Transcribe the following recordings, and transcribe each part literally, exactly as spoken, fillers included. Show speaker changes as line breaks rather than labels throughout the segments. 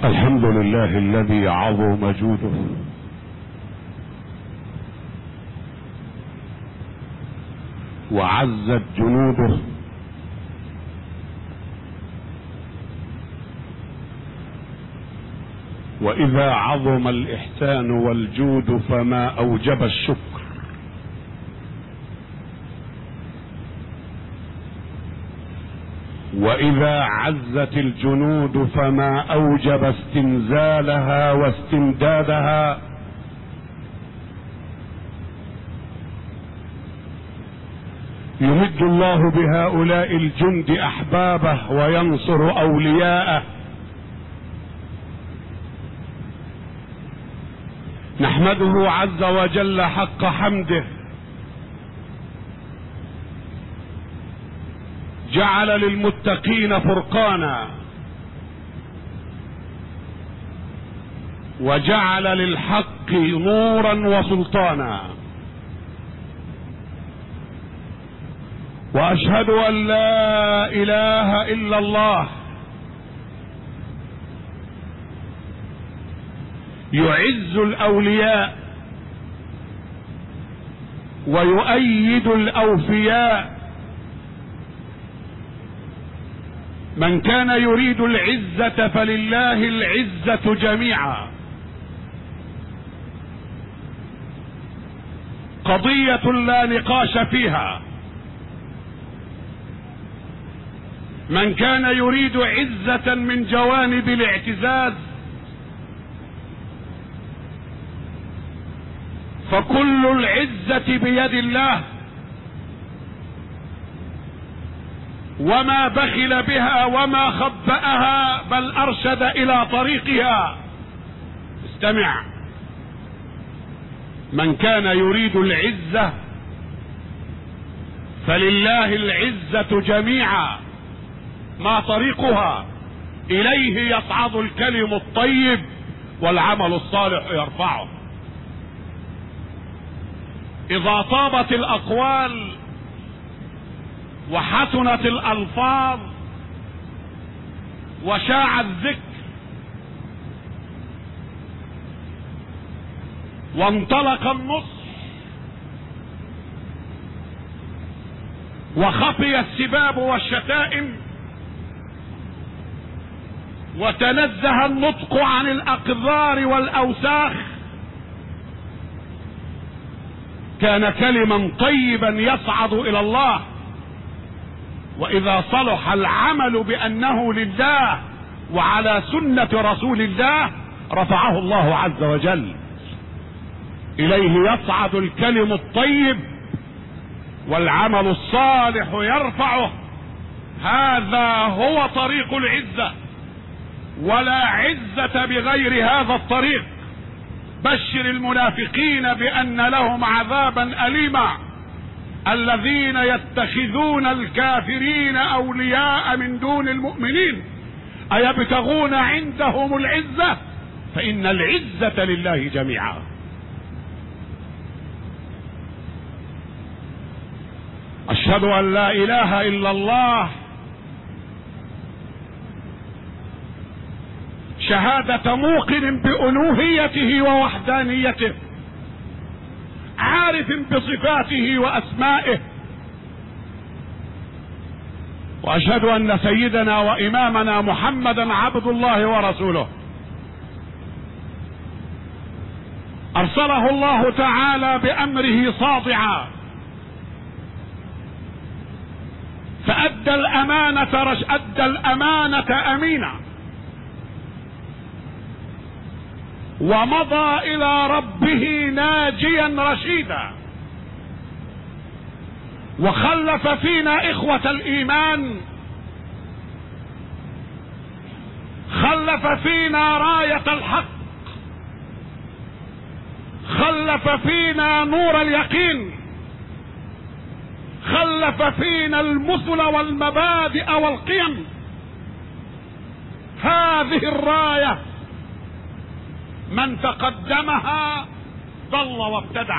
الحمد لله الذي عظم جوده وعزت جنوده وإذا عظم الإحسان والجود فما أوجب الشكر، وإذا عزت الجنود فما أوجب استنزالها واستمدادها. يمد الله بهؤلاء الجند أحبابه وينصر أولياءه. نحمده عز وجل حق حمده، جعل للمتقين فرقانا وجعل للحق نورا وسلطانا، واشهد ان لا اله الا الله يعز الاولياء ويؤيد الاوفياء. من كان يريد العزة فلله العزة جميعا. قضية لا نقاش فيها. من كان يريد عزة من جوانب الاعتزاز فكل العزة بيد الله، وما بخل بها وما خبأها بل أرشد إلى طريقها. استمع، من كان يريد العزة فلله العزة جميعا. ما طريقها؟ إليه يصعد الكلم الطيب والعمل الصالح يرفعه. إذا طابت الأقوال وحسنت الألفاظ وشاع الذكر وانطلق النصح وخفي السباب والشتائم وتنزه النطق عن الأقذار والأوساخ، كان كلما طيبا يصعد إلى الله. وإذا صلح العمل بأنه لله وعلى سنة رسول الله رفعه الله عز وجل. إليه يصعد الكلم الطيب والعمل الصالح يرفعه. هذا هو طريق العزة، ولا عزة بغير هذا الطريق. بشر المنافقين بأن لهم عذابا أليما، الذين يتخذون الكافرين أولياء من دون المؤمنين أيبتغون عندهم العزة فإن العزة لله جميعا. أشهد أن لا إله إلا الله شهادة موقن بألوهيته ووحدانيته، عارف بصفاته وأسمائه. وأشهد أن سيدنا وإمامنا محمدا عبد الله ورسوله، أرسله الله تعالى بأمره صادعا فأدى الأمانة رش أدى الأمانة أمينا، ومضى إلى ربه ناجيا رشيدا، وخلف فينا إخوة الإيمان، خلف فينا راية الحق، خلف فينا نور اليقين، خلف فينا المثل والمبادئ والقيم. هذه الراية من تقدمها ضل وابتدع.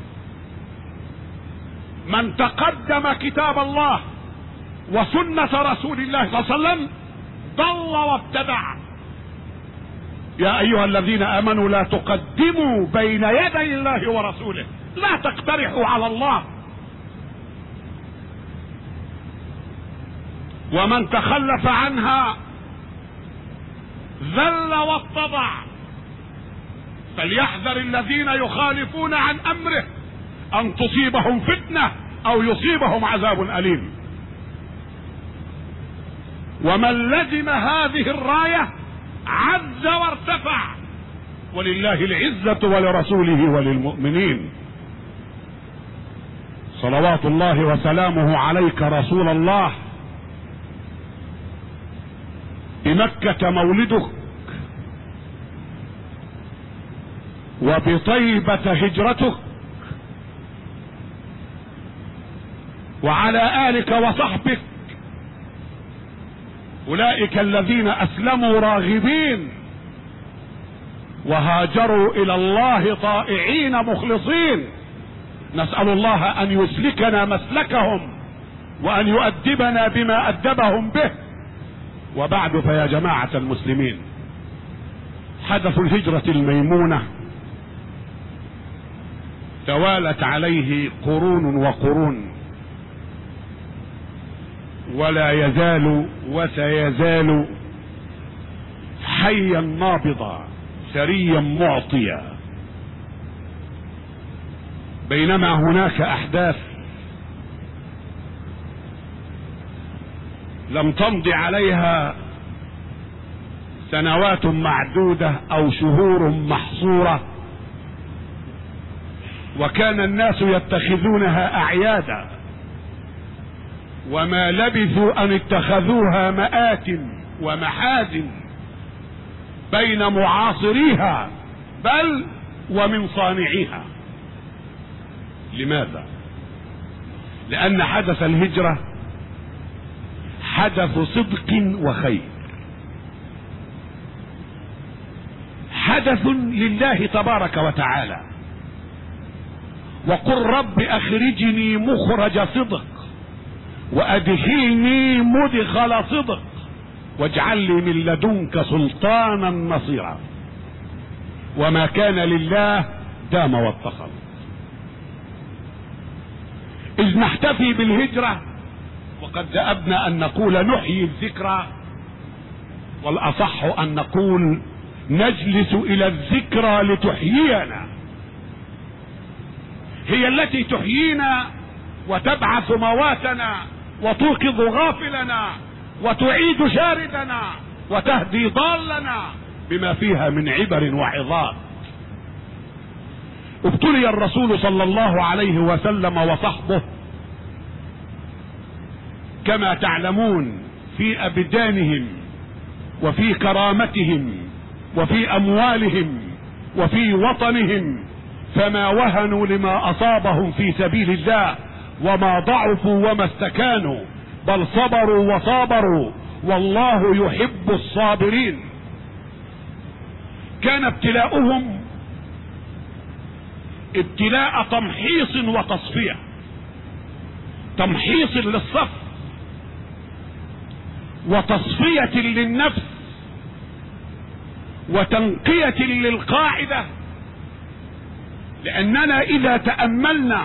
من تقدم كتاب الله وسنة رسول الله صلى الله عليه وسلم ضل وابتدع. يا ايها الذين امنوا لا تقدموا بين يدي الله ورسوله، لا تقترحوا على الله. ومن تخلف عنها ذل واتضع، فليحذر الذين يخالفون عن امره ان تصيبهم فتنة او يصيبهم عذاب اليم. ومن لزم هذه الراية عز وارتفع، ولله العزة ولرسوله وللمؤمنين. صلوات الله وسلامه عليك رسول الله. بمكة مولدك، وبطيبة هجرتك، وعلى آلك وصحبك أولئك الذين أسلموا راغبين وهاجروا إلى الله طائعين مخلصين. نسأل الله أن يسلكنا مسلكهم وأن يؤدبنا بما أدبهم به. وبعد، فيا جماعة المسلمين، حدث الهجرة الميمونة توالت عليه قرون وقرون، ولا يزال وسيزال حيا نابضا ثريا معطيا. بينما هناك احداث لم تمض عليها سنوات معدودة او شهور محصورة، وكان الناس يتخذونها اعيادا، وما لبثوا ان اتخذوها مآتم ومحازن بين معاصريها بل ومن صانعيها. لماذا؟ لان حدث الهجرة حدث صدق وخير، حدث لله تبارك وتعالى. وقل رب اخرجني مخرج صدق وادخلني مدخل صدق واجعل لي من لدنك سلطانا نصيرا. وما كان لله دام واتخذ. اذ نحتفي بالهجرة وقد دأبنا ان نقول نحيي الذكرى، والاصح ان نقول نجلس الى الذكرى لتحيينا. هي التي تحيينا وتبعث مواتنا وتوقظ غافلنا وتعيد شاردنا وتهدي ضالنا بما فيها من عبر وعظات. ابتلي الرسول صلى الله عليه وسلم وصحبه كما تعلمون في ابدانهم وفي كرامتهم وفي اموالهم وفي وطنهم، فما وهنوا لما اصابهم في سبيل الله وما ضعفوا وما استكانوا، بل صبروا وصابروا، والله يحب الصابرين. كان ابتلاؤهم ابتلاء تمحيص وتصفية، تمحيص للصف وتصفية للنفس وتنقية للقاعدة. لأننا إذا تأملنا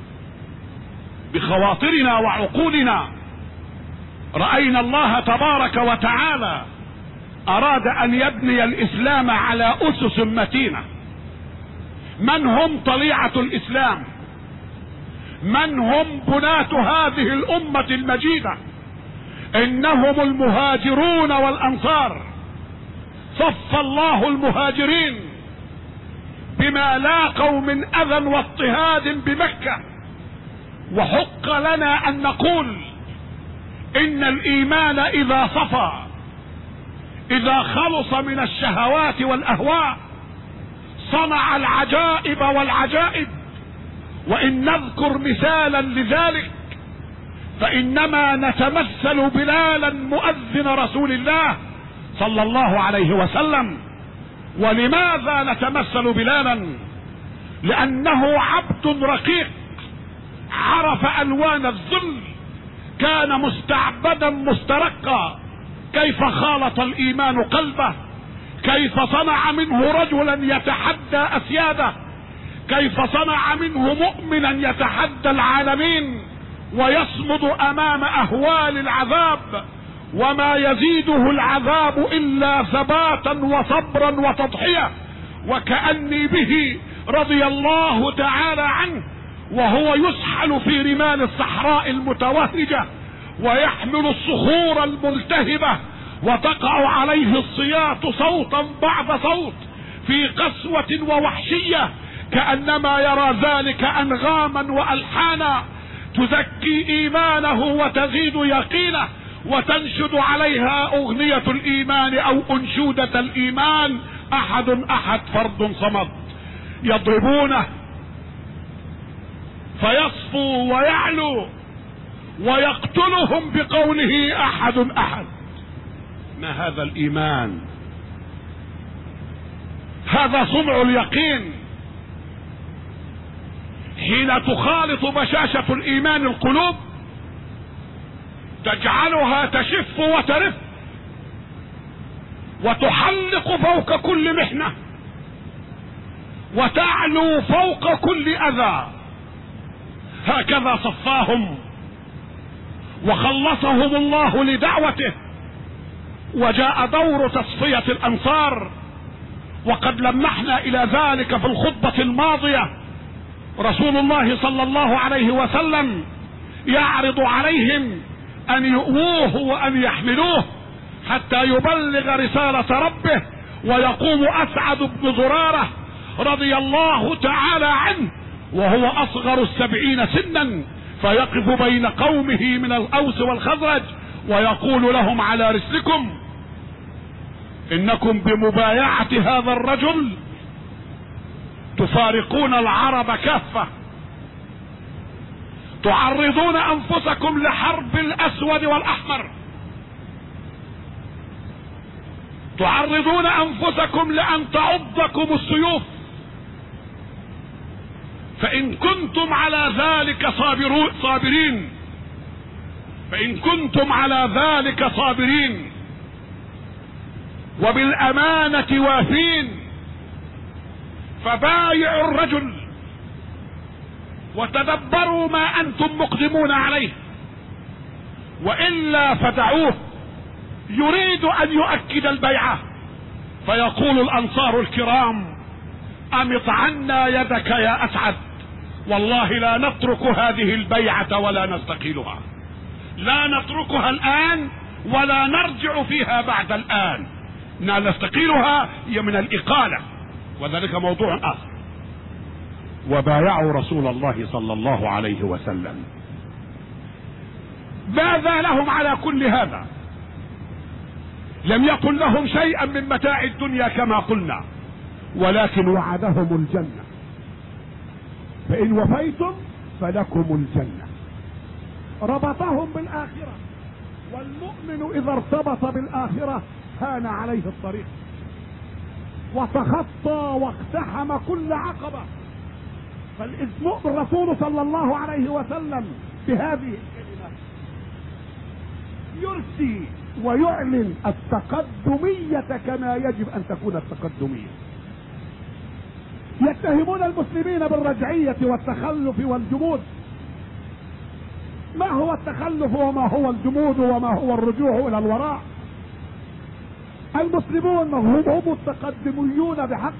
بخواطرنا وعقولنا رأينا الله تبارك وتعالى أراد أن يبني الإسلام على أسس متينة. من هم طليعة الإسلام؟ من هم بناة هذه الأمة المجيدة؟ إنهم المهاجرون والأنصار. صف الله المهاجرين بما لاقوا من أذى واضطهاد بمكة. وحق لنا أن نقول إن الإيمان إذا صفى، إذا خلص من الشهوات والأهواء، صنع العجائب والعجائب. وإن نذكر مثالا لذلك فإنما نتمثل بلالا مؤذن رسول الله صلى الله عليه وسلم. ولماذا نتمثل بلالا؟ لأنه عبد رقيق عرف ألوان الذل، كان مستعبدا مسترقا. كيف خالط الإيمان قلبه، كيف صنع منه رجلا يتحدى اسياده، كيف صنع منه مؤمنا يتحدى العالمين ويصمد امام اهوال العذاب، وما يزيده العذاب الا ثباتا وصبرا وتضحية. وكأني به رضي الله تعالى عنه وهو يسحل في رمال الصحراء المتوهجة ويحمل الصخور الملتهبة وتقع عليه الصياط صوتا بعد صوت في قسوة ووحشية، كأنما يرى ذلك أنغاما وألحانا تزكي إيمانه وتزيد يقينه وتنشد عليها أغنية الإيمان أو أنشودة الإيمان: أحد أحد فرد صمد. يضربونه فيصفو ويعلو ويقتلهم بقوله أحد أحد. ما هذا الإيمان؟ هذا صنع اليقين. حين تخالط بشاشة الإيمان القلوب تجعلها تشف وترف وتحلق فوق كل محنة وتعلو فوق كل أذى. هكذا صفاهم وخلصهم الله لدعوته، وجاء دور تصفية الأنصار، وقد لمحنا إلى ذلك في الخطبة الماضية. رسول الله صلى الله عليه وسلم يعرض عليهم أن يؤووه وأن يحملوه حتى يبلغ رسالة ربه، ويقوم أسعد بن زرارة رضي الله تعالى عنه وهو أصغر السبعين سنا، فيقف بين قومه من الأوس والخزرج ويقول لهم: على رسلكم، إنكم بمبايعة هذا الرجل تفارقون العرب كافة، تعرضون أنفسكم لحرب الأسود والأحمر، تعرضون أنفسكم لأن تعضكم السيوف، فإن كنتم على ذلك صابرين فإن كنتم على ذلك صابرين وبالأمانة وافين فبايعوا الرجل وتدبروا ما أنتم مقدمون عليه، وإلا فدعوه. يريد أن يؤكد البيعة، فيقول الأنصار الكرام: أمط عنا يدك يا أسعد، والله لا نترك هذه البيعة ولا نستقيلها، لا نتركها الآن ولا نرجع فيها بعد الآن، نستقيلها هي من الإقالة، وذلك موضوع آخر. وبايعوا رسول الله صلى الله عليه وسلم. ماذا لهم على كل هذا؟ لم يكن لهم شيئا من متاع الدنيا كما قلنا، ولكن وعدهم الجنة، فإن وفيتم فلكم الجنة. ربطهم بالآخرة، والمؤمن إذا ارتبط بالآخرة هان عليه الطريق وتخطى واقتحم كل عقبة. فالإذن الرسول صلى الله عليه وسلم بهذه الكلمة يرسي ويعلن التقدمية كما يجب أن تكون التقدمية. يتهمون المسلمين بالرجعية والتخلف والجمود. ما هو التخلف وما هو الجمود وما هو الرجوع إلى الوراء؟ المسلمون هم هم التقدميون بحق،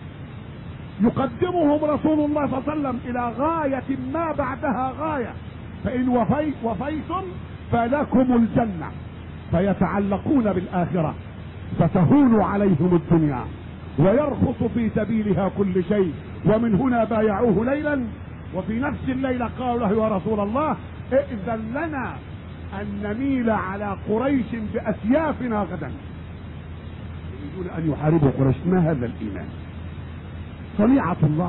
يقدمهم رسول الله صلى الله عليه وسلم إلى غاية ما بعدها غاية. فإن وفي وفيتم فلكم الجنة، فيتعلقون بالآخرة فتهون عليهم الدنيا ويرخص في سبيلها كل شيء. ومن هنا بايعوه ليلا، وفي نفس الليلة قالوا له: يا رسول الله ائذن لنا أن نميل على قريش بأسيافنا غدا. يريدون أن يحاربوا قريش. ما هذا الإيمان؟ صنيعة الله.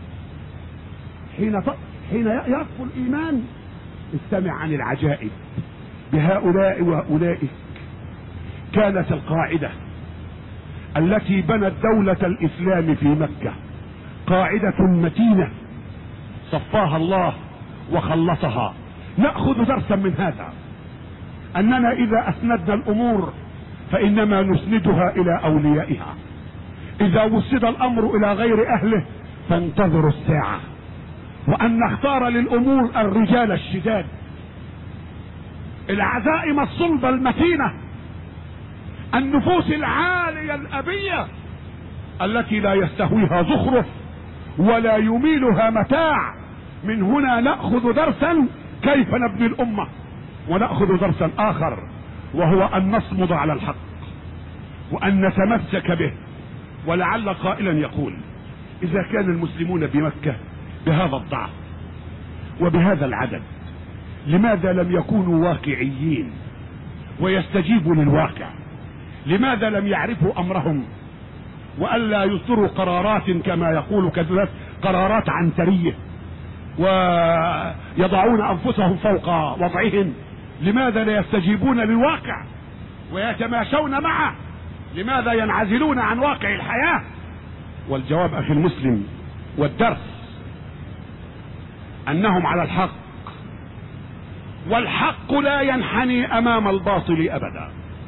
حين حين يصفو الإيمان استمع عن العجائب بهؤلاء وأولئك. كانت القاعدة التي بنت دولة الإسلام في مكة قاعدة متينة صفاها الله وخلصها. نأخذ درسا من هذا، أننا إذا أسندنا الأمور فإنما نسندها إلى أوليائها. اذا وسد الامر الى غير اهله فانتظروا الساعة، وان نختار للامور الرجال الشداد، العزائم الصلبة المتينة، النفوس العالية الابية التي لا يستهويها زخرف ولا يميلها متاع. من هنا نأخذ درسا كيف نبني الامة، ونأخذ درسا اخر وهو ان نصمد على الحق وان نتمسك به. ولعل قائلا يقول اذا كان المسلمون بمكة بهذا الضعف وبهذا العدد لماذا لم يكونوا واقعيين ويستجيبوا للواقع؟ لماذا لم يعرفوا امرهم والا يصدروا قرارات كما يقول كذلك قرارات عنترية ويضعون انفسهم فوق وضعهم؟ لماذا لا يستجيبون للواقع ويتماشون معه؟ لماذا ينعزلون عن واقع الحياة؟ والجواب اخي المسلم والدرس انهم على الحق، والحق لا ينحني امام الباطل ابدا.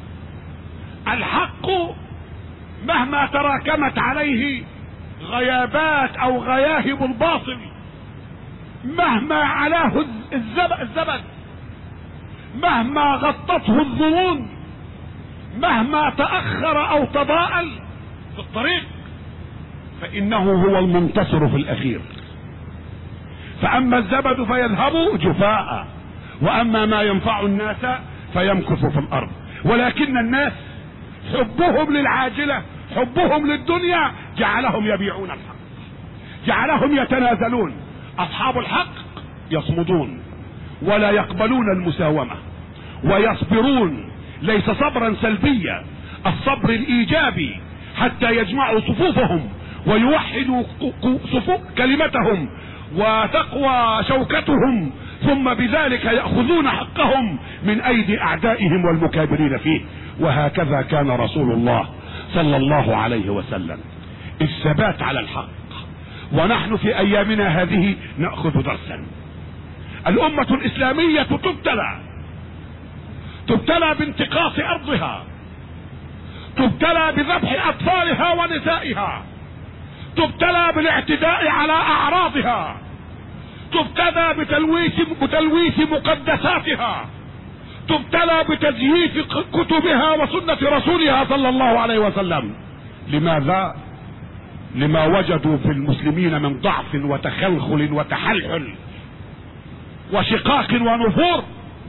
الحق مهما تراكمت عليه غيابات او غياهب الباطل، مهما علاه الزبد، مهما غطته الظنون، مهما تأخر او تضاءل في الطريق، فانه هو المنتصر في الاخير. فاما الزبد فيذهب جفاء، واما ما ينفع الناس فيمكث في الارض. ولكن الناس حبهم للعاجلة، حبهم للدنيا جعلهم يبيعون الحق، جعلهم يتنازلون. اصحاب الحق يصمدون ولا يقبلون المساومة ويصبرون، ليس صبرا سلبيا، الصبر الايجابي، حتى يجمعوا صفوفهم ويوحدوا صفوف كلمتهم وتقوى شوكتهم، ثم بذلك يأخذون حقهم من ايدي اعدائهم والمكابرين فيه. وهكذا كان رسول الله صلى الله عليه وسلم، الثبات على الحق. ونحن في ايامنا هذه نأخذ درسا. الامة الاسلامية تبتلى، تبتلى بانتقاص ارضها، تبتلى بذبح اطفالها ونسائها، تبتلى بالاعتداء على اعراضها، تبتلى بتلويث بتلويث مقدساتها، تبتلى بتزييف كتبها وسنة رسولها صلى الله عليه وسلم. لماذا؟ لما وجدوا في المسلمين من ضعف وتخلخل وتحلحل وشقاق ونفور.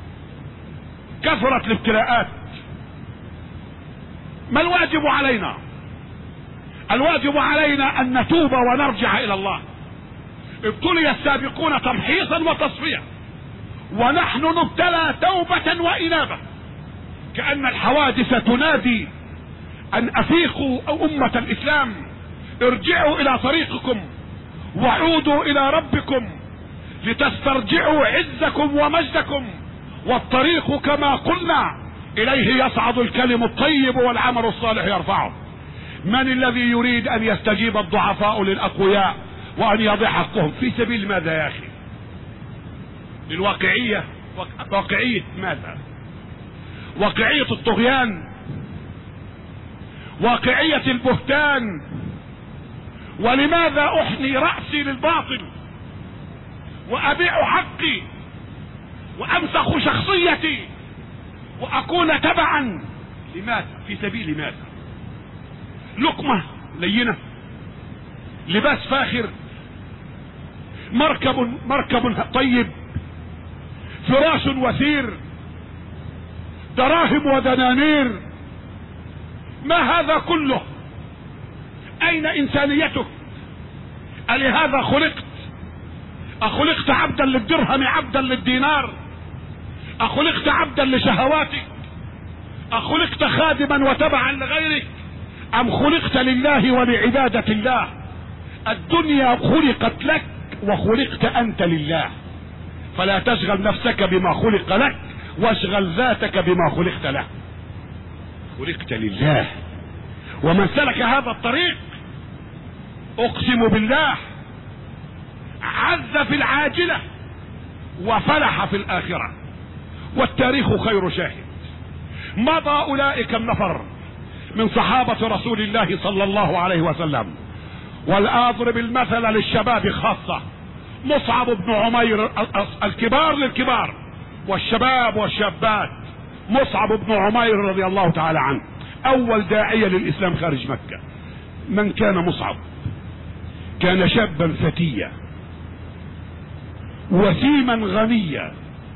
كثرت الابتلاءات. ما الواجب علينا؟ الواجب علينا ان نتوب ونرجع الى الله. ابتلي السابقون تمحيصا وتصفية، ونحن نبتلى توبة وإنابة، كأن الحوادث تنادي أن أفيقوا أو أمة الإسلام، ارجعوا إلى طريقكم وعودوا إلى ربكم لتسترجعوا عزكم ومجدكم. والطريق كما قلنا إليه يصعد الكلم الطيب والعمل الصالح يرفعه. من الذي يريد أن يستجيب الضعفاء للأقوياء وأن يضع حقهم في سبيل ماذا يا أخي؟ للواقعية. واقعية ماذا؟ واقعية الطغيان، واقعية البهتان. ولماذا أحني رأسي للباطل وأبيع حقي وأمسخ شخصيتي وأكون تبعا؟ لماذا؟ في سبيل ماذا؟ لقمة لينة، لباس فاخر، مركب مركب طيب، فراش وثير، دراهم ودنانير. ما هذا كله؟ اين انسانيتك؟ ألهذا خلقت؟ اخلقت عبدا للدرهم عبدا للدينار؟ اخلقت عبدا لشهواتك؟ اخلقت خادما وتبعا لغيرك؟ ام خلقت لله ولعبادة الله؟ الدنيا خلقت لك وخلقت انت لله، فلا تشغل نفسك بما خلق لك، واشغل ذاتك بما خلقت له. خلقت لله، ومن سلك هذا الطريق اقسم بالله عز في العاجلة وفلح في الآخرة. والتاريخ خير شاهد. مضى اولئك النفر من صحابة رسول الله صلى الله عليه وسلم. والأضرب المثل للشباب خاصة، مصعب بن عمير الكبار للكبار والشباب والشابات، مصعب بن عمير رضي الله تعالى عنه أول داعية للإسلام خارج مكة. من كان مصعب؟ كان شابا فتيا وسيما غنيا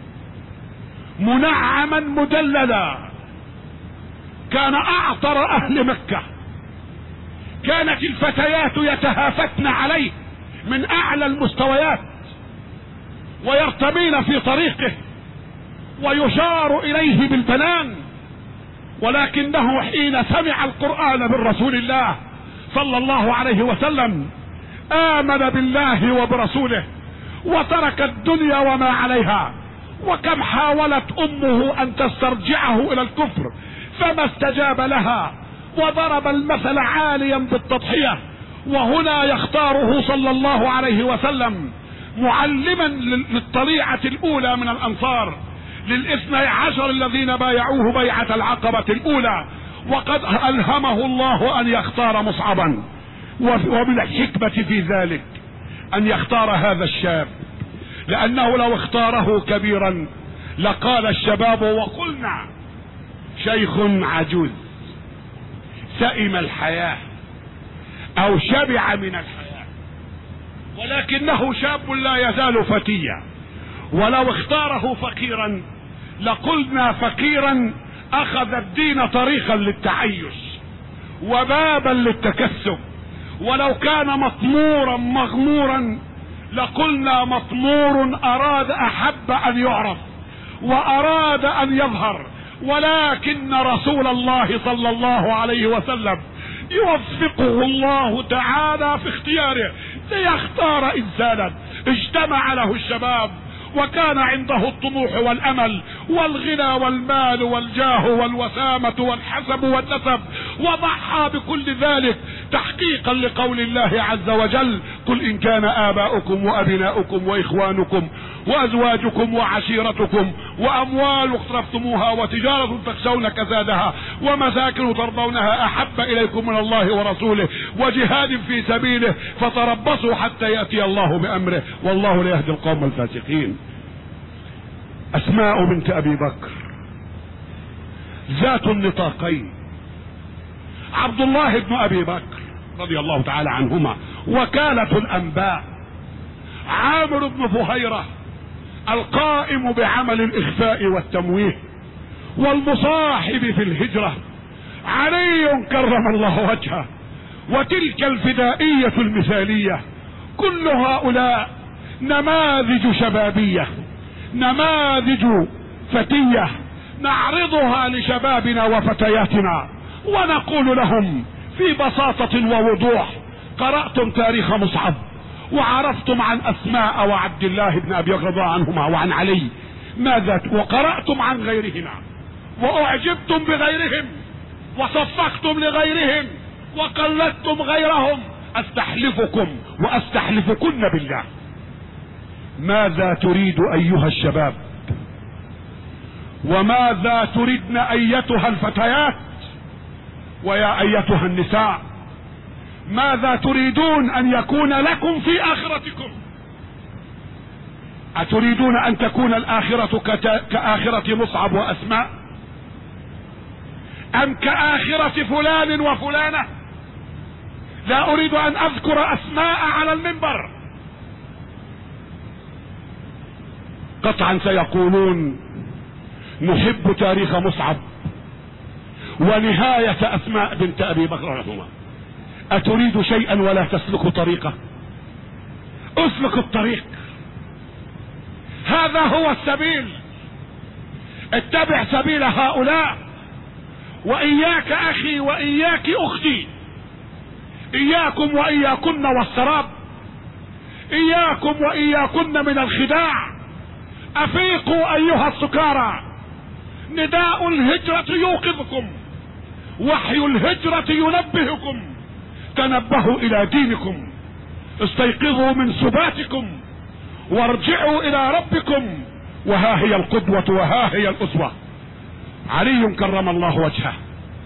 منعما مدللا، كان أعطر أهل مكة، كانت الفتيات يتهافتن عليه من أعلى المستويات ويرتمين في طريقه ويشار إليه بالبنان، ولكنه حين سمع القرآن من رسول الله صلى الله عليه وسلم آمن بالله وبرسوله وترك الدنيا وما عليها. وكم حاولت أمه أن تسترجعه إلى الكفر فما استجاب لها، وضرب المثل عاليا بالتضحية. وهنا يختاره صلى الله عليه وسلم معلما للطليعة الأولى من الأنصار، للاثني عشر الذين بايعوه بيعة العقبة الأولى، وقد ألهمه الله أن يختار مصعبا. ومن الحكمة في ذلك أن يختار هذا الشاب، لأنه لو اختاره كبيرا لقال الشباب وقلنا شيخ عجوز سئم الحياة أو شبع من الحياة، ولكنه شاب لا يزال فتيا. ولو اختاره فقيرا لقلنا فقيرا أخذ الدين طريقا للتعيش وبابا للتكسب. ولو كان مطمورا مغمورا لقلنا مطمور أراد أحب أن يعرف وأراد أن يظهر. ولكن رسول الله صلى الله عليه وسلم يوفقه الله تعالى في اختياره ليختار إنسانا اجتمع له الشباب وكان عنده الطموح والأمل والغنى والمال والجاه والوسامة والحسب والنسب، وضحى بكل ذلك تحقيقا لقول الله عز وجل: قل إن كان آباؤكم وأبناؤكم وإخوانكم وأزواجكم وعشيرتكم وأموال اقترفتموها وتجارة تخشون كسادها ومساكن ترضونها أحب إليكم من الله ورسوله وجهاد في سبيله فتربصوا حتى يأتي الله بأمره والله لا يهدي القوم الفاسقين. أسماء بنت أبي بكر ذات النطاقين، عبد الله بن أبي بكر رضي الله تعالى عنهما وكالة الأنباء، عامر بن فهيرة القائم بعمل الإخفاء والتمويه والمصاحب في الهجرة، علي كرم الله وجهه، وتلك الفدائية المثالية. كل هؤلاء نماذج شبابية، نماذج فتية نعرضها لشبابنا وفتياتنا ونقول لهم في بساطة ووضوح: قرأتم تاريخ مصعب وعرفتم عن أسماء وعبد الله بن أبي بكر رضي الله عنهما وعن علي، ماذا وقرأتم عن غيرهما وأعجبتم بغيرهم وصفقتم لغيرهم وقلدتم غيرهم. أستحلفكم وأستحلفكن بالله، ماذا تريد أيها الشباب؟ وماذا تريدن أيتها الفتيات؟ ويا أيتها النساء، ماذا تريدون أن يكون لكم في آخرتكم؟ أتريدون أن تكون الآخرة كآخرة مصعب وأسماء، أم كآخرة فلان وفلانة؟ لا أريد أن أذكر أسماء على المنبر، قطعا سيقولون نحب تاريخ مصعب ونهاية أسماء بنت أبي بكر رحمه. أتريد شيئا ولا تسلك طريقه؟ اسلك الطريق، هذا هو السبيل، اتبع سبيل هؤلاء. وإياك أخي وإياك أختي، إياكم وإياكن والسراب، إياكم وإياكن من الخداع. أفيقوا أيها السكارى، نداء الهجرة يوقظكم، وحي الهجرة ينبهكم. تنبهوا إلى دينكم، استيقظوا من سباتكم وارجعوا إلى ربكم، وها هي القدوة وها هي الأسوة. علي كرم الله وجهه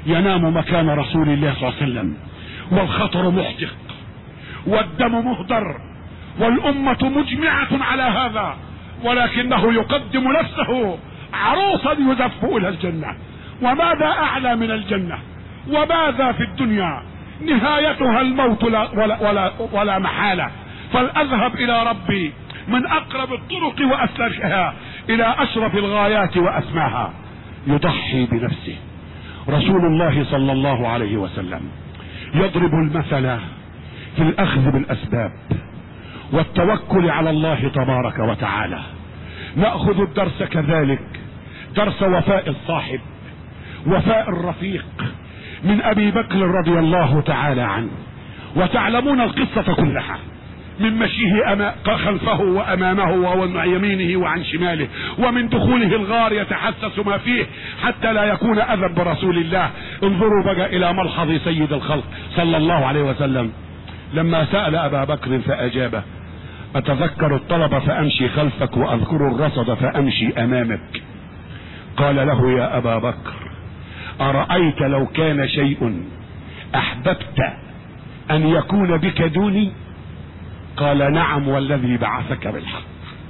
ينام مكان رسول الله صلى الله عليه وسلم، والخطر محدق والدم مهدر والأمة مجمعة على هذا، ولكنه يقدم نفسه عروسا يزف إلى الجنة. وماذا أعلى من الجنة؟ وماذا في الدنيا؟ نهايتها الموت لا ولا, ولا, ولا محالة. فلأذهب إلى ربي من أقرب الطرق وأسلكها إلى أشرف الغايات وأسماها. يضحي بنفسه رسول الله صلى الله عليه وسلم، يضرب المثل في الأخذ بالأسباب والتوكل على الله تبارك وتعالى. نأخذ الدرس كذلك، درس وفاء الصاحب، وفاء الرفيق من أبي بكر رضي الله تعالى عنه. وتعلمون القصة كلها، من مشيه أما خلفه وأمامه وعن يمينه وعن شماله، ومن دخوله الغار يتحسس ما فيه حتى لا يكون أذى برسول الله. انظروا بقى إلى ملحظ سيد الخلق صلى الله عليه وسلم لما سأل أبا بكر فأجابه: أتذكر الطلب فأمشي خلفك وأذكر الرصد فأمشي أمامك. قال له: يا أبا بكر، أرأيت لو كان شيء أحببت أن يكون بك دوني؟ قال: نعم والذي بعثك بالحق.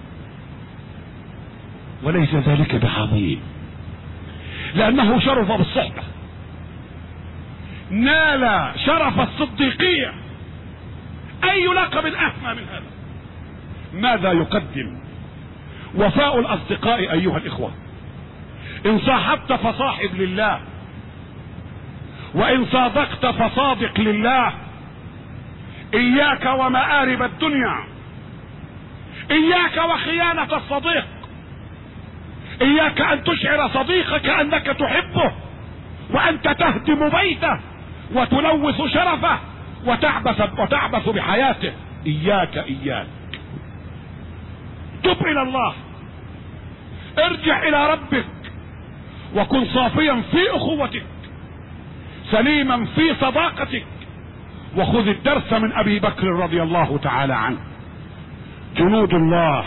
وليس ذلك بعظيم، لأنه شرف بالصحبة، نال شرف الصديقية. أي لقب أهمى من هذا؟ ماذا يقدم؟ وفاء الأصدقاء أيها الإخوة. إن صاحبت فصاحب لله، وإن صادقت فصادق لله. إياك ومآرب الدنيا، إياك وخيانة الصديق، إياك أن تشعر صديقك أنك تحبه وأنت تهدم بيته وتلوث شرفه وتعبث وتعبث بحياته. إياك إياك تب إلى الله، ارجع إلى ربك، وكن صافيا في أخوتك، سليما في صداقتك. وخذ الدرس من أبي بكر رضي الله تعالى عنه. جنود الله،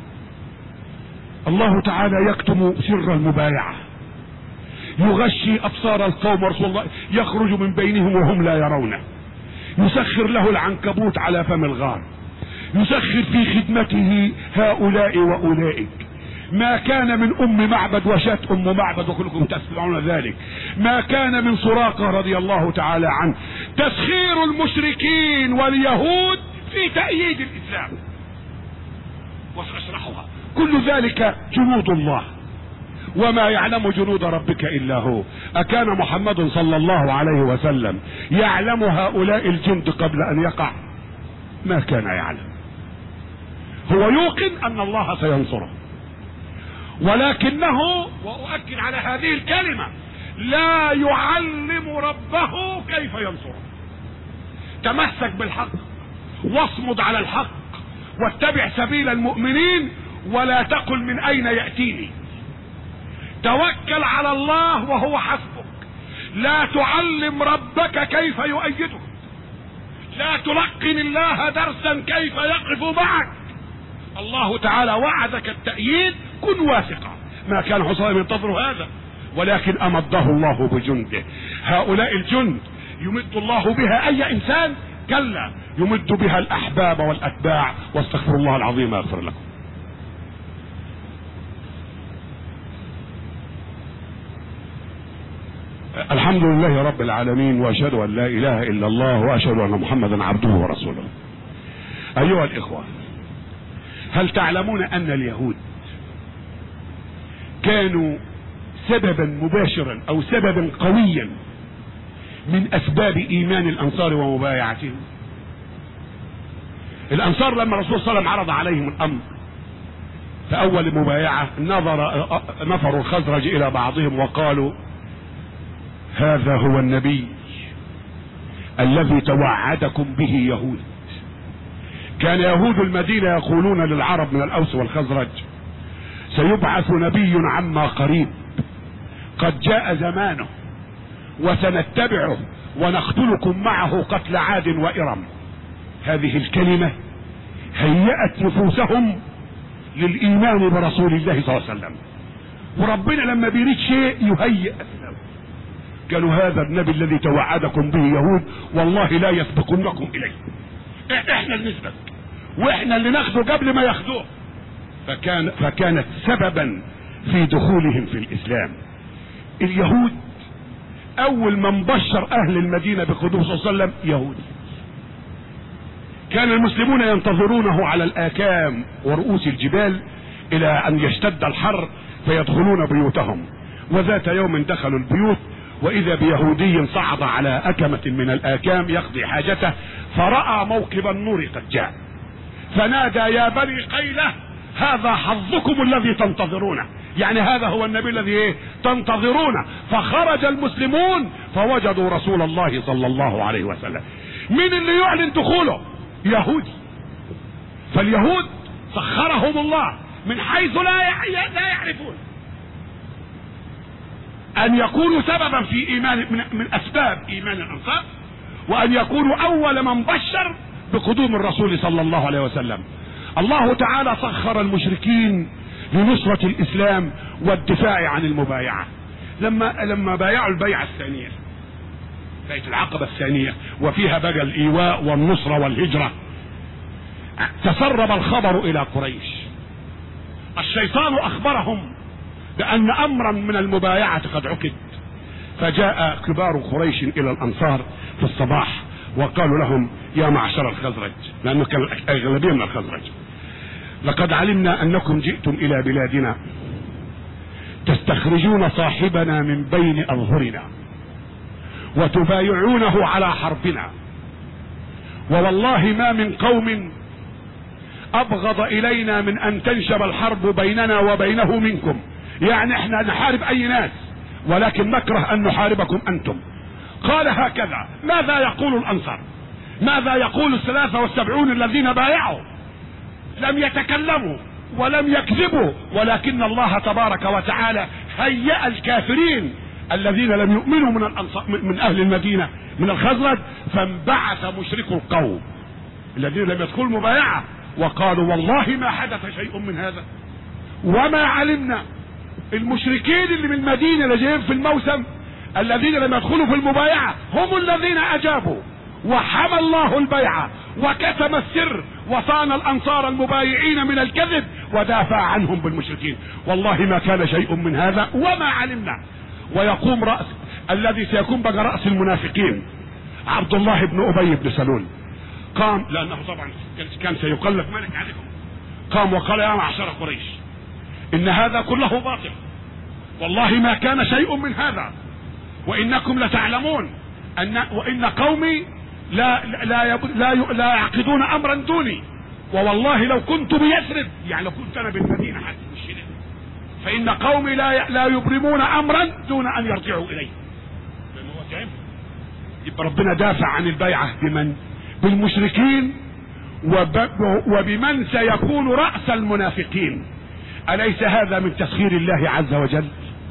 الله تعالى يكتم سر المبايعة، يغشي أبصار القوم، رسول الله يخرج من بينهم وهم لا يرونه، يسخر له العنكبوت على فم الغار، يسخر في خدمته هؤلاء وأولئك. ما كان من أم معبد وشات أم معبد وكلكم تسمعون ذلك، ما كان من سراقة رضي الله تعالى عنه، تسخير المشركين واليهود في تأييد الإسلام. وسأشرحها. كل ذلك جنود الله، وما يعلم جنود ربك إلا هو. أكان محمد صلى الله عليه وسلم يعلم هؤلاء الجند قبل أن يقع؟ ما كان يعلم. هو يوقن أن الله سينصره، ولكنه، وأؤكد على هذه الكلمة، لا يعلم ربه كيف ينصره. تمسك بالحق واصمد على الحق واتبع سبيل المؤمنين، ولا تقل من أين يأتيني. توكل على الله وهو حسبك. لا تعلم ربك كيف يؤيدك، لا تلقن الله درسا كيف يقف معك. الله تعالى وعدك التأييد، كن واثقا. ما كان حصان ينتظر هذا، ولكن أمده الله بجنده. هؤلاء الجند يمد الله بها أي إنسان؟ كلا، يمد بها الأحباب والأتباع. واستغفر الله العظيم يغفر لكم. الحمد لله رب العالمين، وأشهد أن لا إله إلا الله، وأشهد أن محمدا عبده ورسوله. أيها الإخوة، هل تعلمون أن اليهود كانوا سببا مباشرا أو سببا قويا من أسباب إيمان الأنصار ومبايعتهم؟ الأنصار لما الرسول صلى الله عليه وسلم عرض عليهم الأمر في أول مبايعة، نظر نفر الخزرج إلى بعضهم وقالوا: هذا هو النبي الذي توعدكم به يهود. كان يهود المدينة يقولون للعرب من الأوس والخزرج: سيبعث نبي عما قريب، قد جاء زمانه وسنتبعه ونقتلكم معه قتل عاد وإرم. هذه الكلمة هيأت نفوسهم للإيمان برسول الله صلى الله عليه وسلم. وربنا لما بيريد شيء يهيئ أسبابه. قالوا هذا النبي الذي توعدكم به يهود والله لا يسبقنكم اليه، احنا اللي نسبق واحنا اللي ناخده قبل ما ياخدوه. فكان فكانت سببا في دخولهم في الاسلام. اليهود اول من بشر اهل المدينة بقدوم صلى الله عليه وسلم يهودي، كان المسلمون ينتظرونه على الاكام ورؤوس الجبال الى ان يشتد الحر فيدخلون بيوتهم. وذات يوم دخلوا البيوت واذا بيهودي صعد على اكمة من الاكام يقضي حاجته، فرأى موكب النور قد جاء، فنادى يا بني قيلة هذا حظكم الذي تنتظرونه، يعني هذا هو النبي الذي ايه تنتظرونه. فخرج المسلمون فوجدوا رسول الله صلى الله عليه وسلم. مين اللي يعلن دخوله؟ يهودي. فاليهود سخرهم الله من حيث لا لا يعرفون ان يكونوا سببا في ايمان من, من اسباب ايمان الانصار، وان يكونوا اول من بشر بقدوم الرسول صلى الله عليه وسلم. الله تعالى سخر المشركين لنصرة الاسلام والدفاع عن المبايعة. لما لما بايعوا البيعة الثانية، بيعة العقبة الثانية، وفيها بقى الايواء والنصرة والهجرة، تسرب الخبر الى قريش. الشيطان اخبرهم بان امرا من المبايعة قد عقد، فجاء كبار قريش الى الانصار في الصباح وقالوا لهم يا معشر الخزرج، لانه كان الاغلبية من الخزرج، لقد علمنا انكم جئتم الى بلادنا تستخرجون صاحبنا من بين اظهرنا وتبايعونه على حربنا، ووالله ما من قوم ابغض الينا من ان تنشب الحرب بيننا وبينه منكم. يعني احنا نحارب اي ناس ولكن نكره ان نحاربكم انتم. قال هكذا. ماذا يقول الانصار؟ ماذا يقول الثلاثة والسبعون الذين بايعوا؟ لم يتكلموا ولم يكذبوا، ولكن الله تبارك وتعالى هيأ الكافرين الذين لم يؤمنوا من الانصار من اهل المدينة من الخزرج، فانبعث مشركو القوم الذين لم يدخلوا المبايعة وقالوا والله ما حدث شيء من هذا وما علمنا. المشركين اللي من المدينة اللي جايين في الموسم الذين لم يدخلوا في المبايعة هم الذين اجابوا، وحمى الله البيعة وكتم السر وصان الانصار المبايعين من الكذب ودافع عنهم بالمشركين. والله ما كان شيء من هذا وما علمنا. ويقوم رأس الذي سيكون بقى رأس المنافقين عبد الله بن ابي بن سلول، قام لانه طبعا كان سيقلب ملك عليهم، قام وقال يا معشر قريش ان هذا كله باطل، والله ما كان شيء من هذا، وانكم لتعلمون ان وان قومي لا لا لا, لا يعقدون امرا دوني، ووالله لو كنت بيثرب، يعني لو كنت انا بالمدينه حتى مش هنا، فان قومي لا لا يبرمون امرا دون ان يرجعوا اليه. يبقى ربنا دافع عن البيعه بمن؟ بالمشركين وبمن سيكون رأس المنافقين. أليس هذا من تسخير الله عز وجل؟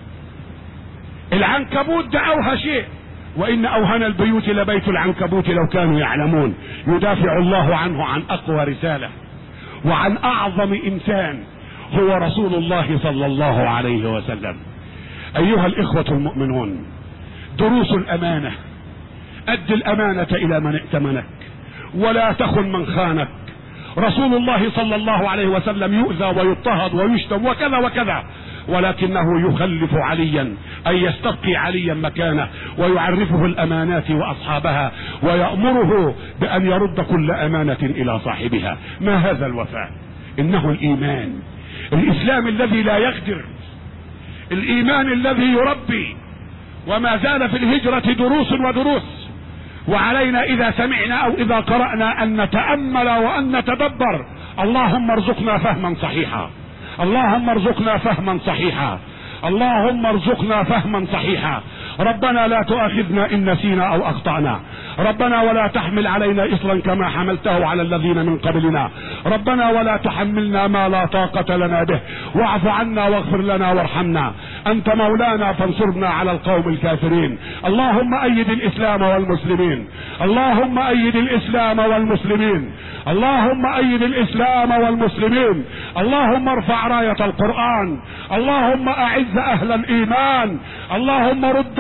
العنكبوت ده اوهى شيء، وان اوهن البيوت لبيت العنكبوت لو كانوا يعلمون. يدافع الله عنه عن اقوى رسالة وعن اعظم انسان هو رسول الله صلى الله عليه وسلم. ايها الاخوة المؤمنون، دروس الامانة: اد الامانة الى من ائتمنك ولا تخن من خانك. رسول الله صلى الله عليه وسلم يؤذى ويضطهد ويشتم وكذا وكذا، ولكنه يخلف عليا ان يستبقي عليا مكانه ويعرفه الامانات واصحابها ويأمره بان يرد كل امانة الى صاحبها. ما هذا الوفاء؟ انه الايمان، الاسلام الذي لا يغدر، الايمان الذي يربي. وما زال في الهجرة دروس ودروس، وعلينا اذا سمعنا او اذا قرأنا ان نتأمل وان نتدبر. اللهم ارزقنا فهما صحيحا، اللهم ارزقنا فهما صحيحا، اللهم ارزقنا فهما صحيحا. ربنا لا تؤاخذنا ان نسينا او اخطأنا، ربنا ولا تحمل علينا اصرا كما حملته على الذين من قبلنا، ربنا ولا تحملنا ما لا طاقة لنا به، واعف عنا واغفر لنا وارحمنا، انت مولانا فانصرنا على القوم الكافرين. اللهم ايد الاسلام والمسلمين، اللهم ايد الاسلام والمسلمين، اللهم ايد الاسلام والمسلمين، اللهم ارفع راية القرآن، اللهم اعز اهل الايمان، اللهم رد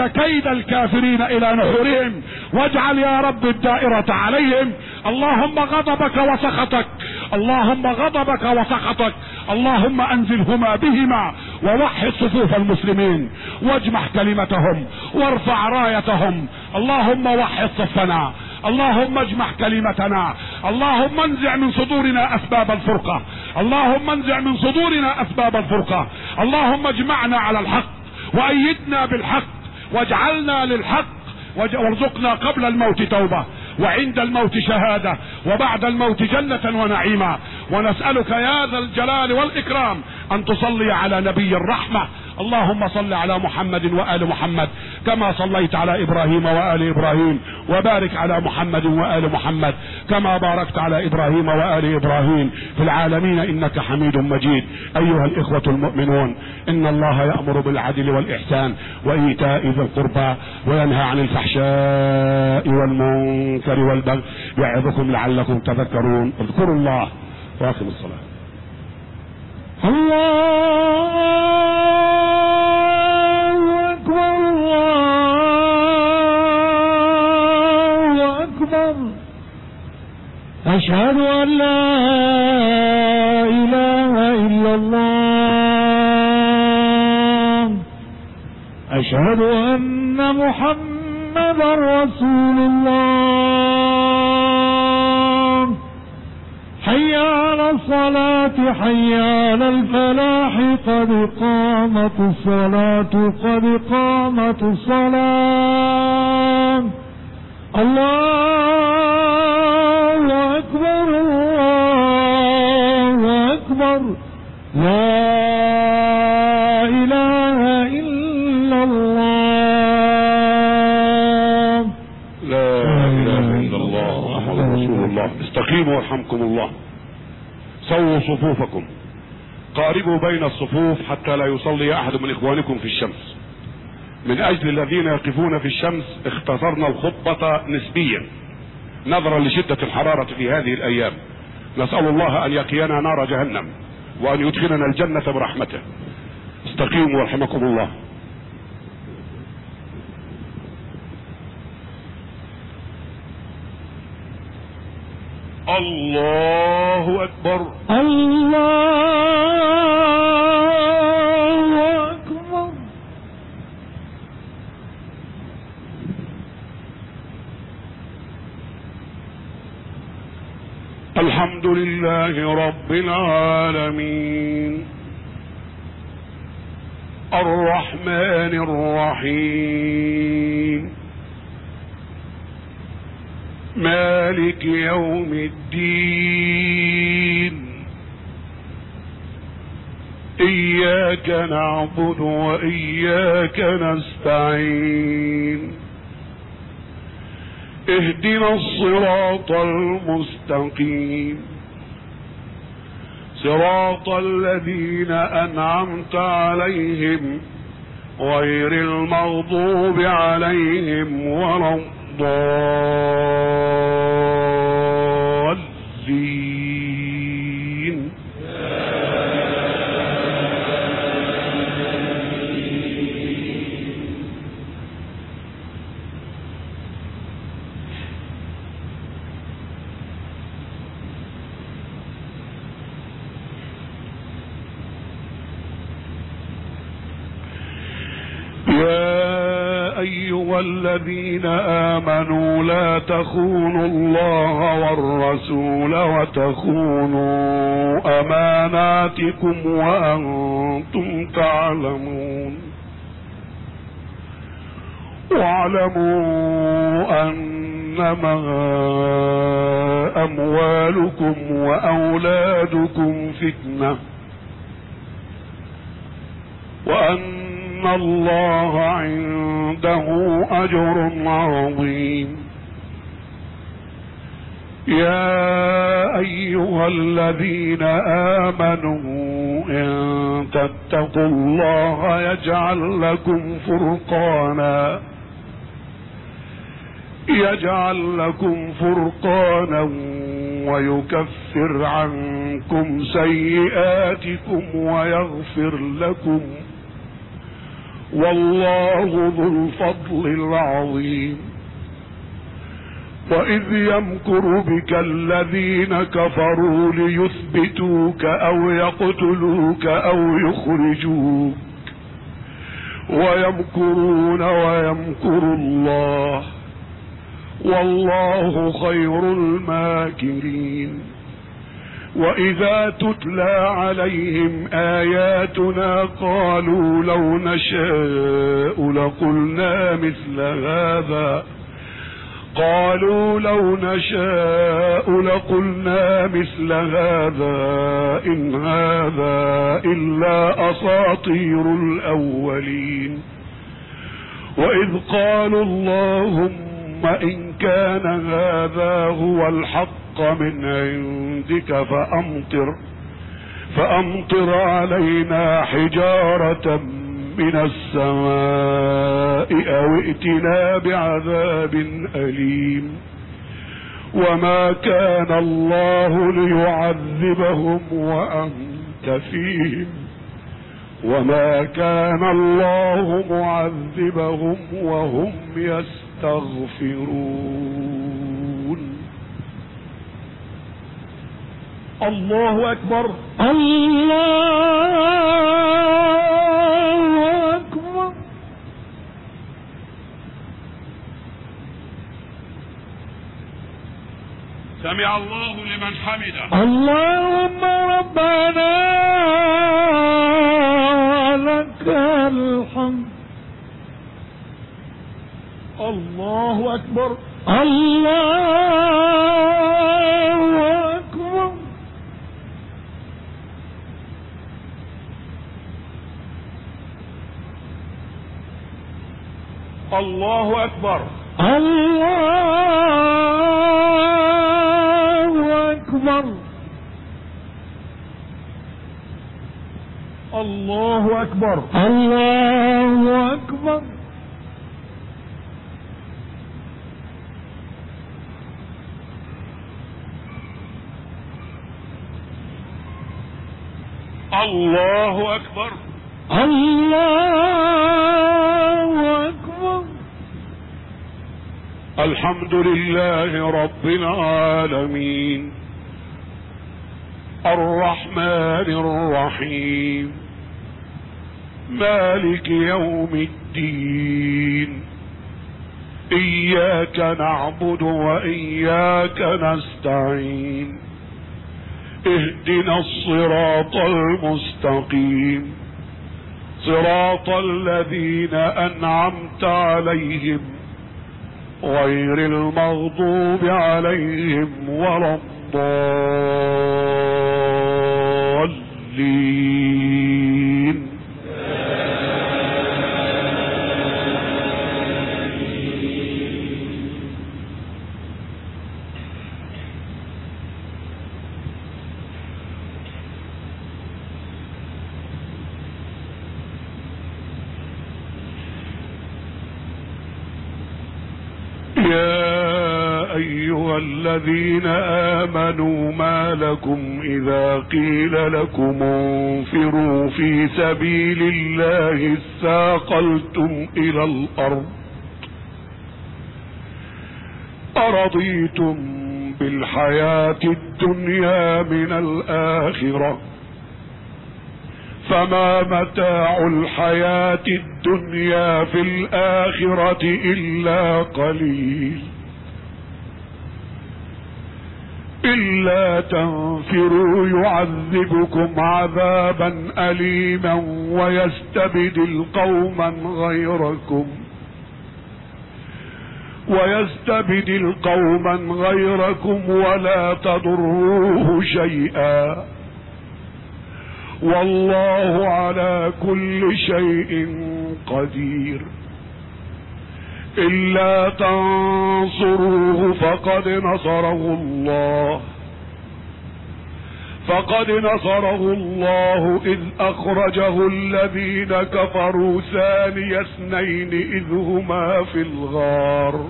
ورد كيد الكافرين الى نحورهم، واجعل يا رب الدائرة عليهم. اللهم غضبك وسخطك، اللهم غضبك وسخطك، اللهم انزلهما بهما ووحد صفوف المسلمين واجمع كلمتهم وارفع رايتهم. اللهم وحد صفنا، اللهم اجمع كلمتنا، اللهم انزع من صدورنا اسباب الفرقة، اللهم انزع من صدورنا اسباب الفرقة. اللهم اجمعنا على الحق وايدنا بالحق واجعلنا للحق، وارزقنا قبل الموت توبة وعند الموت شهادة وبعد الموت جنة ونعيما. ونسألك يا ذا الجلال والإكرام أن تصلي على نبي الرحمة. اللهم صل على محمد وآل محمد كما صليت على إبراهيم وآل إبراهيم، وبارك على محمد وآل محمد كما باركت على إبراهيم وآل إبراهيم في العالمين إنك حميد مجيد. أيها الإخوة المؤمنون، إن الله يأمر بالعدل والإحسان وإيتاء ذي القربى وينهى عن الفحشاء والمنكر والبغي يعظكم لعلكم تذكرون. اذكروا الله واقيموا الصلاة.
الله أكبر، الله أكبر. أشهد أن لا إله إلا الله، أشهد أن محمدا رسول الله. حي على الصلاة، حي على الفلاح، قد قامت الصلاة، قد قامت الصلاة. الله أكبر، الله أكبر. لا إله إلا الله،
لا إله إلا الله محمد رسول الله. استقيموا يرحمكم الله. سووا صفوفكم، قاربوا بين الصفوف حتى لا يصلي احد من اخوانكم في الشمس. من اجل الذين يقفون في الشمس اختصرنا الخطبة نسبيا نظرا لشدة الحرارة في هذه الايام. نسأل الله ان يقينا نار جهنم وان يدخلنا الجنة برحمته. استقيموا رحمكم الله. الله اكبر،
الله أكبر.
الحمد لله رب العالمين، الرحمن الرحيم، مالك يوم الدين. إياك نعبد وإياك نستعين. اهدنا الصراط المستقيم، صراط الذين أنعمت عليهم غير المغضوب عليهم ولا الضالين. يا أيها الذين آمنوا لا تخونوا الله والرسول وتخونوا أماناتكم وأنتم تعلمون. واعلموا أنما أموالكم وأولادكم فتنة وأن الله عنده أجر عظيم. يا أيها الذين آمنوا إن تتقوا الله يجعل لكم فرقانا يجعل لكم فرقانا ويكفر عنكم سيئاتكم ويغفر لكم والله ذو الفضل العظيم. وإذ يمكر بك الذين كفروا ليثبتوك أو يقتلوك أو يخرجوك ويمكرون ويمكر الله والله خير الماكرين. وإذا تتلى عليهم آياتنا قالوا لو نشاء لقلنا مثل هذا قالوا لو نشاء لقلنا مثل هذا إن هذا إلا أساطير الأولين. وإذ قالوا اللهم إن كان هذا هو الحق من عندك فأمطر فأمطر علينا حجارة من السماء أو ائتنا بعذاب أليم. وما كان الله ليعذبهم وأنت فيهم وما كان الله معذبهم وهم يستغفرون. الله أكبر.
الله أكبر.
سمع الله لمن حمده.
اللهم ربنا لك الحمد.
الله أكبر.
الله أكبر.
الله أكبر.
الله أكبر.
الله أكبر.
الله أكبر.
الله أكبر.
الله أكبر.
الحمد لله رب العالمين الرحمن الرحيم مالك يوم الدين إياك نعبد وإياك نستعين اهدنا الصراط المستقيم صراط الذين أنعمت عليهم غير المغضوب عليهم ولا الضالين. يا أيها الذين آمنوا ما لكم إذا قيل لكم انفروا في سبيل الله اثاقلتم إلى الأرض أرضيتم بالحياة الدنيا من الآخرة فما متاع الحياة الدنيا في الآخرة إلا قليل إلا تنفروا يعذبكم عذابا أليما ويستبدل قوما غيركم ويستبدل قوما غيركم ولا تضروه شيئا والله على كل شيء قدير إلا تنصروه فقد نصره الله فقد نصره الله إذ أخرجه الذين كفروا ثاني اثنين إذ هما في الغار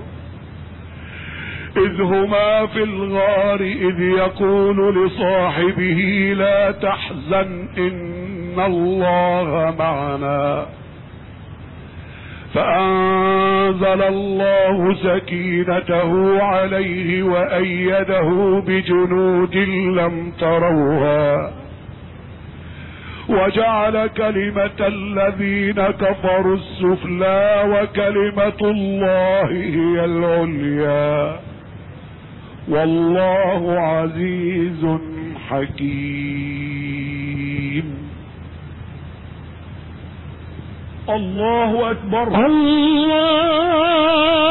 إذ هما في الغار إذ يقول لصاحبه لا تحزن إن الله معنا فأنزل الله سكينته عليه وأيده بجنود لم تروها وجعل كلمة الذين كفروا السفلى وكلمة الله هي العليا والله عزيز حكيم. الله أكبر.
الله